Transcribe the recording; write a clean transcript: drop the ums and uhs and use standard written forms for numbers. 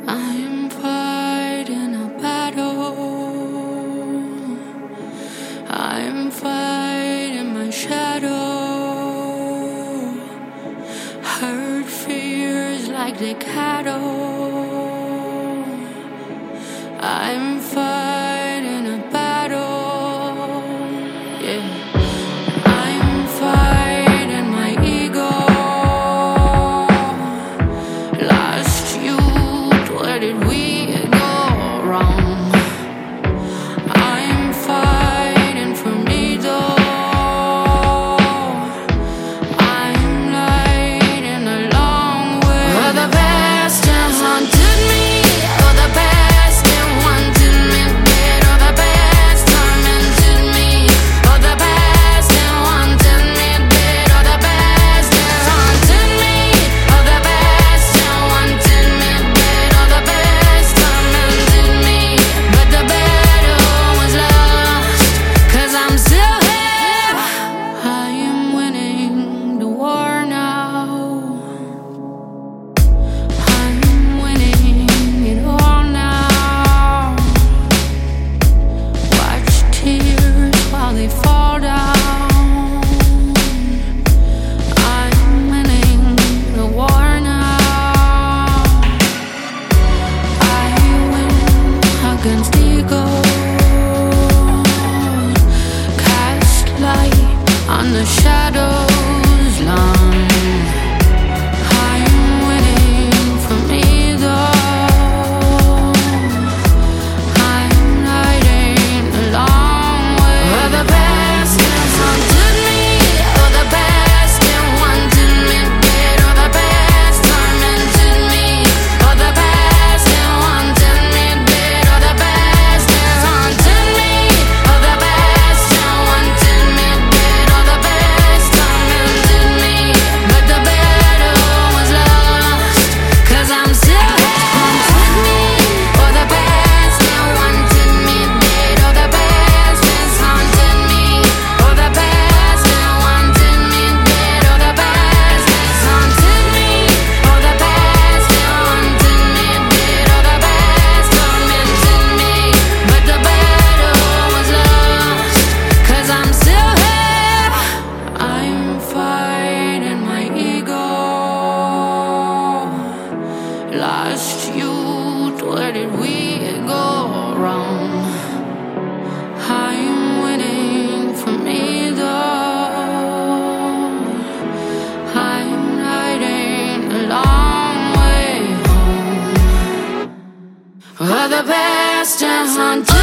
I am fighting a battle. I am fighting my shadow. Hurt fears like the cattle. I'm fighting a battle. Yeah. I'm fighting my ego. Last youth, where did we go wrong? I'm fighting for me though. I'm lighting a long way. For the past has haunted me. For the past that wanted me dead. For the past tormented me. For the past that wanted me dead. For the past that haunted me. For the past that wanted me dead. For the past tormented me. But the battle was lost, 'cause I'm still here. I am winning the war now. I'm winning it all now. Watch tears while they fall down. I'm winning the war now. I win against ego. Cast light on the shadows long. I'm winning for me though. I'm lighting a long way. For the past that haunted me. For the past that wanted me dead. For the past tormented me. For the past that wanted me dead. For the past that haunted me. For the past that wanted me dead. For the past tormented me. But the battle was lost, 'cause I'm still here. For the past that wanted me dead. For the past that's haunted me. For the past that wanted me dead. For the past that's haunted me. For the past that wanted me dead. For the past tormented me. But the battle was lost, 'cause I'm still here. I'm fighting my ego. Last youth, where did we go wrong? I'm winning for me though. I'm lighting a long way home. For the past has haunted